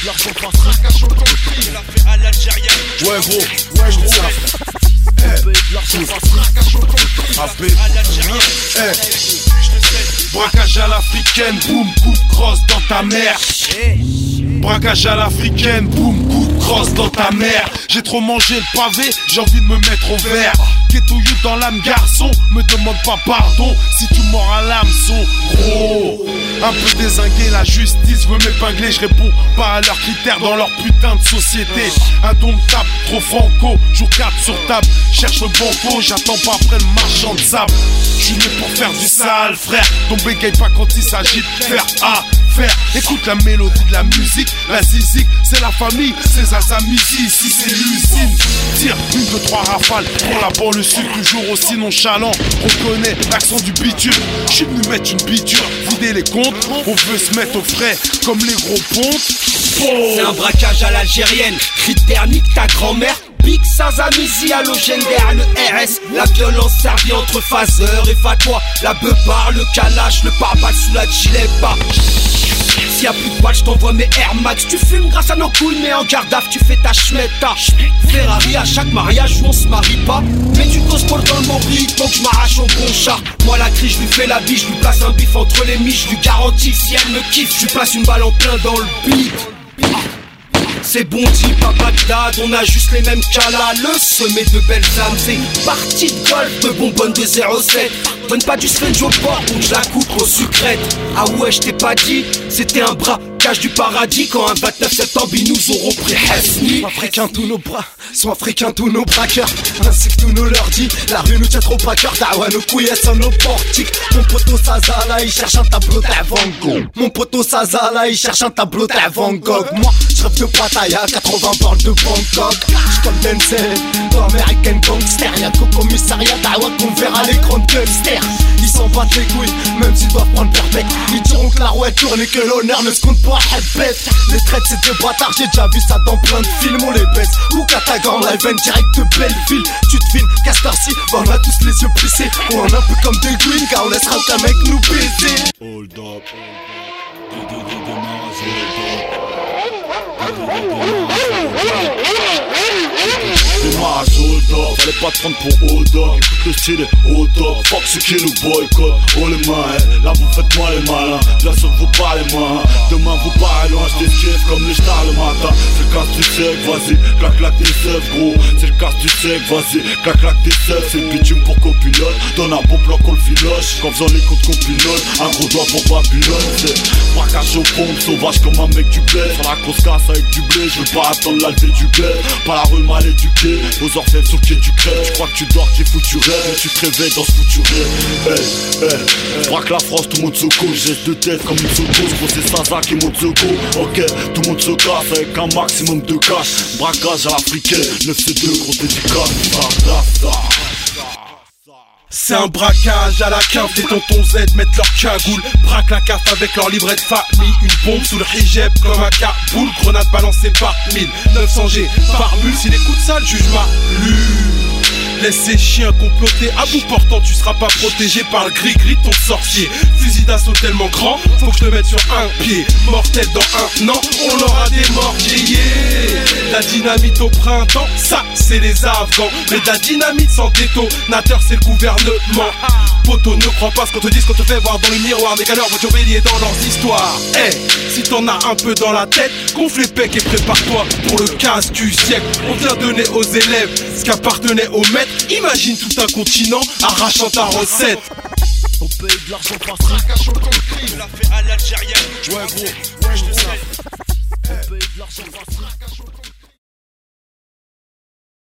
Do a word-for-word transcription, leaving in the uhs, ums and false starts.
l'argent facile. On l'a fait à l'Algérienne. Ouais gros, ouais gros. On paye de l'argent facile. À l'Algérienne. Braquage à l'africaine, boum, coup de crosse dans ta mère. Braquage à l'africaine, boum, coup de crosse dans ta mère. J'ai trop mangé le pavé, j'ai envie de me mettre au vert. Ghetto youth dans l'âme garçon, me demande pas pardon si tu mords à l'hameçon. Gros, un peu dézingué, la justice veut m'épingler. Je réponds pas à leurs critères dans leur putain de société. Indomptable, trop franco, joue quatre sur table. Cherche le banco, j'attends pas après le marchand de sable. J'suis né pour faire du sale, frère. Donc bégaye pas quand il s'agit de faire à faire. Écoute la mélodie de la musique, la zizik, c'est la famille, c'est Zazamizi, ici c'est l'usine. Tire une, deux, trois rafales pour la banlieue sud, toujours aussi nonchalant. Reconnais l'accent du bitume. J'suis venu mettre une biture, vider les comptes. On veut se mettre au frais comme les gros pontes. C'est un braquage à l'algérienne, cri de thermique ta grand-mère. Big Sazamizi, halogène derrière le R S. La violence servie entre phaseur et fatwa. La beubare, le calage, le pare-balles sous la gilet bas. S'il y a plus de balles, j't'envoie mes Air Max. Tu fumes grâce à nos couilles, mais en garde à vue, tu fais ta schmetta. Ferrari à chaque mariage où on se marie pas. Mais du cosmol dans le membris, donc j'm'arrache au bon char. Moi la crie, j'lui fais la biche, j'lui place un bif entre les miches. J'lui garantis si elle me kiffe, j'lui place une balle en plein dans le beat. C'est bon type à Bagdad, on a juste les mêmes calas. Le sommet de belles âmes, c'est partie de golf de bonbonne de zéro sept. Donne pas du sponge au port, donc je la coupe au sucrète. Ah ouais, je t'ai pas dit, c'était un braquage du paradis. Quand un vingt-neuf septembre, ils nous auront pris Hesni. Sont africains tous nos bras, sont africains tous nos braqueurs. Ainsi que tous nos lordis, la rue nous tient trop à cœur. Dawa nos couilles, elles sont nos portiques. Mon poteau Sazala, il cherche un tableau d'Van Gogh. Mon poteau Sazala, il cherche un tableau d'Van Gogh. Moi, je rêve de Pattaya, quatre-vingts bornes de Bangkok. J'colle Denzel, dans American Gangster. Y'a qu'au commissariat Dawa qu'on verra les grandes gangsters. Ils s'en battent les couilles, même s'ils doivent prendre leur bec. Ils diront que la roue est tourne et que l'honneur ne se compte pas à bête. Les traites c'est des bâtards, j'ai déjà vu ça dans plein de films, on les baisse. Ou Katagan, live and direct de Belleville. Tu te filmes, Castorci, bah on a tous les yeux plissés. On est un peu comme des Green, car on laissera aucun mec nous baiser. Hold up, démarrage hold up, fallait pas te prendre pour hold up. Écoute le style est au top, fuck ceux qui nous boycottent. Oh les mains, là vous faites moi les malins. Bien sûr vous pas les mains, demain vous parlez loin, j't'esquive comme les stars le matin. C'est le casse du sec, vas-y, clac clac tes seufs gros. C'est le casse du sec, vas-y, clac clac tes seufs. C'est le bitume pour copilote, donne un bon plan qu'on le filoche. Quand faisant les coups de copilote, un gros doigt pour Babylone. C'est braquage aux pompes, sauvage comme un mec du bled. Sur la grosse casse avec du blé, je veux pas attendre la levée du bled. Pas la rue mal éduquée, aux orfèvres sur le pied du crève. Tu crois que tu dors, t'es foutu rêve, mais tu te réveilles dans ce foutu rêve. Hey, hey, hey. Braque la France, tout le monde se coule, geste de tête comme une secouse. Gros c'est Sazak et Mozoko. Ok, tout le monde se casse avec un maximum de cash. Braquage à l'africaine, neuf C deux, gros dédicace. C'est un braquage à la cave, des tontons Z mettent leur cagoule. Braque la caf avec leur livret de famille. Une bombe sous le hijab comme un Kaboul. Grenade balancée par mille neuf cents G par bulle. Si les coups de sale jugent ma lu. Laisse ces chiens comploter, à bout portant tu seras pas protégé par le gris-gris de ton sorcier. Fusil d'assaut tellement grand, faut que je te mette sur un pied. Mortel dans un an, on aura des morts yeah. La dynamite au printemps, ça c'est les Afghans. Mais de la dynamite sans détonateur, c'est le gouvernement. Poto, ne crois pas ce qu'on te dit, ce qu'on te fait voir dans le miroir. Des galères vont t'obéir dans leurs histoires. Eh, hey, si t'en as un peu dans la tête, gonfle les pecs et prépare-toi pour le quinze du siècle. On vient donner aux élèves ce qu'appartenait aux maîtres. Imagine tout un continent arrachant ta recette. On paye de l'argent facile. On l'a fait à l'algérienne. Ouais gros, ouais gros. On paye de l'argent facile.